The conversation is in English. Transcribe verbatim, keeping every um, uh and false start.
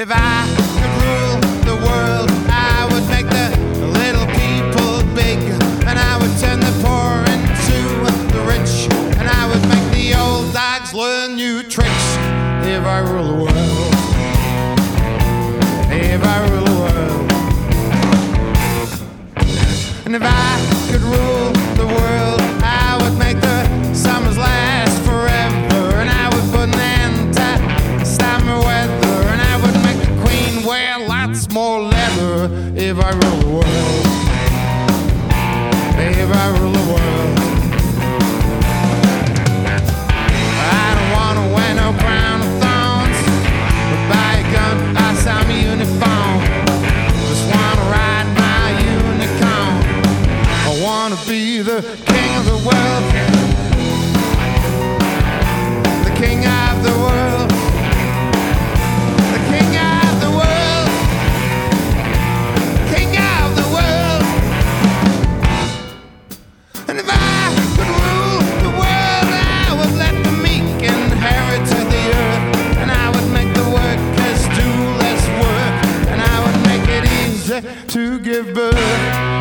If I could rule the world, I would make the little people big, and I would turn the poor into the rich, and I would make the old dogs learn new tricks. If I rule the world, if I rule the world, and if I could rule the world, I would make the summers last forever, and I would put an end to summer weather, and I would make the queen wear lots more leather. If I rule the world, if I rule the world, I don't wanna wear no crown of thorns, but buy a gun, buy some uniform. Just wanna ride my unicorn. I wanna be the king of the world, the king of the world, the king of the world, king of the world. And if I could rule the world, I would let the meek inherit the earth, and I would make the workers do less work, and I would make it easy to give birth.